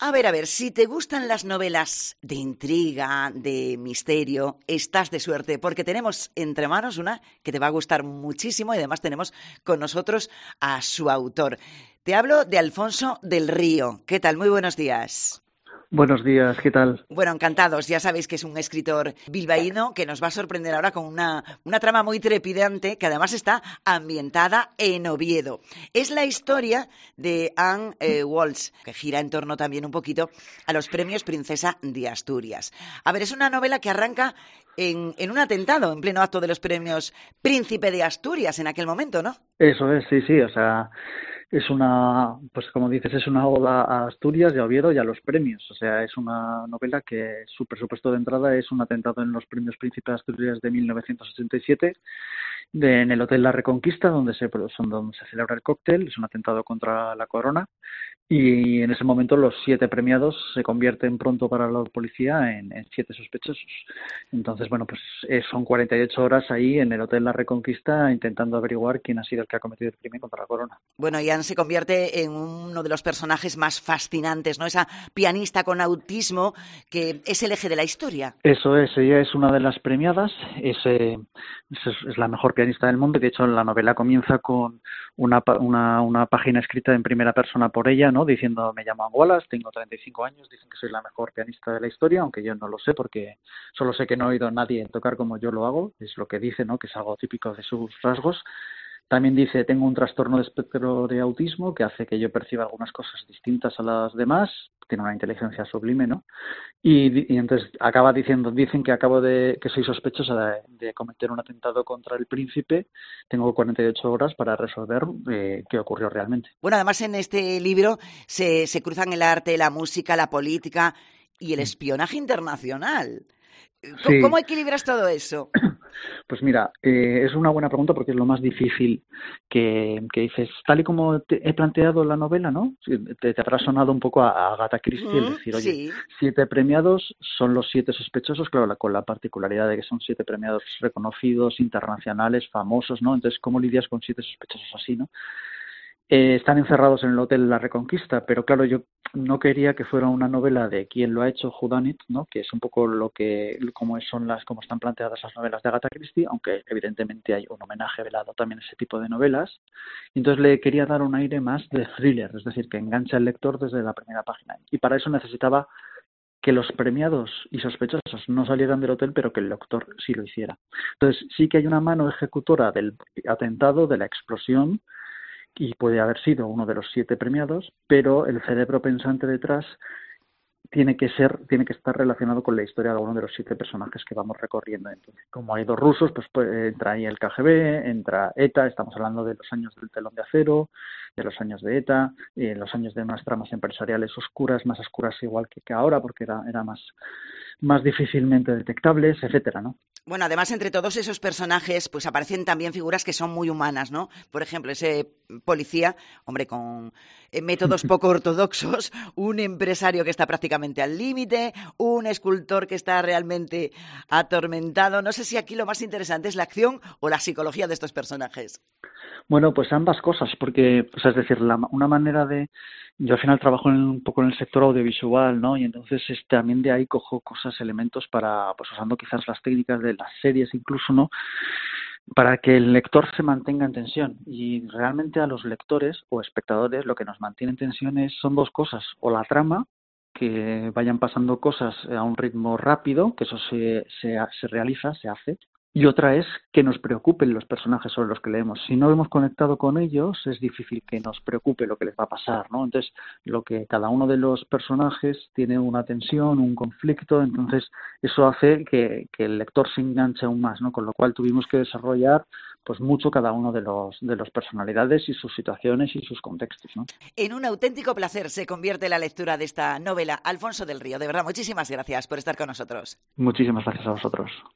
A ver, si te gustan las novelas de intriga, de misterio, estás de suerte, porque tenemos entre manos una que te va a gustar muchísimo y además tenemos con nosotros a su autor. Te hablo de Alfonso del Río. ¿Qué tal? Muy buenos días. Buenos días, ¿qué tal? Bueno, encantados. Ya sabéis que es un escritor bilbaíno que nos va a sorprender ahora con una trama muy trepidante que además está ambientada en Oviedo. Es la historia de Anne Walsh, que gira en torno también un poquito a los premios Princesa de Asturias. A ver, es una novela que arranca en un atentado, en pleno acto de los premios Príncipe de Asturias en aquel momento, ¿no? Eso es, sí, o sea, es una, pues como dices, es una oda a Asturias y a Oviedo y a los premios. O sea, es una novela que su presupuesto de entrada es un atentado en los premios Príncipe de Asturias de 1987, en el Hotel La Reconquista, donde donde se celebra el cóctel. Es un atentado contra la corona. Y en ese momento los 7 premiados se convierten pronto para la policía en 7 sospechosos. Entonces, bueno, pues son 48 horas ahí en el Hotel La Reconquista intentando averiguar quién ha sido el que ha cometido el crimen contra la corona. Bueno, y Anne se convierte en uno de los personajes más fascinantes, ¿no? Esa pianista con autismo que es el eje de la historia. Eso es, ella es una de las premiadas, es la mejor pianista del mundo. De hecho, la novela comienza con una página escrita en primera persona por ella, ¿no? Diciendo: me llamo Anne Wallace, tengo 35 años, dicen que soy la mejor pianista de la historia, aunque yo no lo sé porque solo sé que no he oído a nadie tocar como yo lo hago, es lo que dice, ¿no? Que es algo típico de sus rasgos. También dice: tengo un trastorno de espectro de autismo que hace que yo perciba algunas cosas distintas a las demás. Tiene una inteligencia sublime, ¿no? Y entonces acaba diciendo: dicen que soy sospechosa de cometer un atentado contra el príncipe. Tengo 48 horas para resolver qué ocurrió realmente. Bueno, además en este libro se cruzan el arte, la música, la política y el espionaje internacional. ¿Cómo Sí, equilibras todo eso? pues mira, es una buena pregunta porque es lo más difícil que dices. Tal y como te he planteado la novela, ¿no? Sí, te habrá sonado un poco a Agatha Christie el decir: oye, Sí. 7 premiados son los 7 sospechosos, claro, con la particularidad de que son 7 premiados reconocidos, internacionales, famosos, ¿no? Entonces, ¿cómo lidias con 7 sospechosos así, no? Están encerrados en el Hotel La Reconquista, pero claro, yo no quería que fuera una novela de quién lo ha hecho, whodunit, ¿no? Que es un poco como están planteadas las novelas de Agatha Christie, aunque evidentemente hay un homenaje velado también a ese tipo de novelas. Entonces le quería dar un aire más de thriller, es decir, que enganche al lector desde la primera página. Y para eso necesitaba que los premiados y sospechosos no salieran del hotel, pero que el lector sí lo hiciera. Entonces sí que hay una mano ejecutora del atentado, de la explosión, y puede haber sido uno de los 7 premiados, pero el cerebro pensante detrás tiene que estar relacionado con la historia de uno de los 7 personajes que vamos recorriendo. Entonces, como hay 2 rusos, pues entra ahí el KGB, entra ETA. Estamos hablando de los años del telón de acero, de los años de ETA, los años de unas tramas empresariales oscuras, más oscuras igual que ahora, porque era más difícilmente detectables, etcétera, ¿no? Bueno, además, entre todos esos personajes, pues aparecen también figuras que son muy humanas, ¿no? Por ejemplo, ese policía, hombre, con métodos poco ortodoxos, un empresario que está prácticamente al límite, un escultor que está realmente atormentado. No sé si aquí lo más interesante es la acción o la psicología de estos personajes. Bueno, pues ambas cosas, porque, o sea, es decir, una manera de... Yo al final trabajo un poco en el sector audiovisual, ¿no? Y entonces también de ahí cojo cosas, elementos para, pues usando quizás las técnicas de las series incluso, ¿no? Para que el lector se mantenga en tensión. Y realmente a los lectores o espectadores lo que nos mantiene en tensión son 2 cosas: o la trama, que vayan pasando cosas a un ritmo rápido, que eso se realiza, se hace, y otra es que nos preocupen los personajes sobre los que leemos. Si no hemos conectado con ellos, es difícil que nos preocupe lo que les va a pasar, ¿no? Entonces, lo que cada uno de los personajes tiene una tensión, un conflicto, entonces eso hace que el lector se enganche aún más, ¿no? Con lo cual tuvimos que desarrollar pues mucho cada uno de los personalidades y sus situaciones y sus contextos, ¿no? En un auténtico placer se convierte la lectura de esta novela. Alfonso del Río, de verdad, muchísimas gracias por estar con nosotros. Muchísimas gracias a vosotros.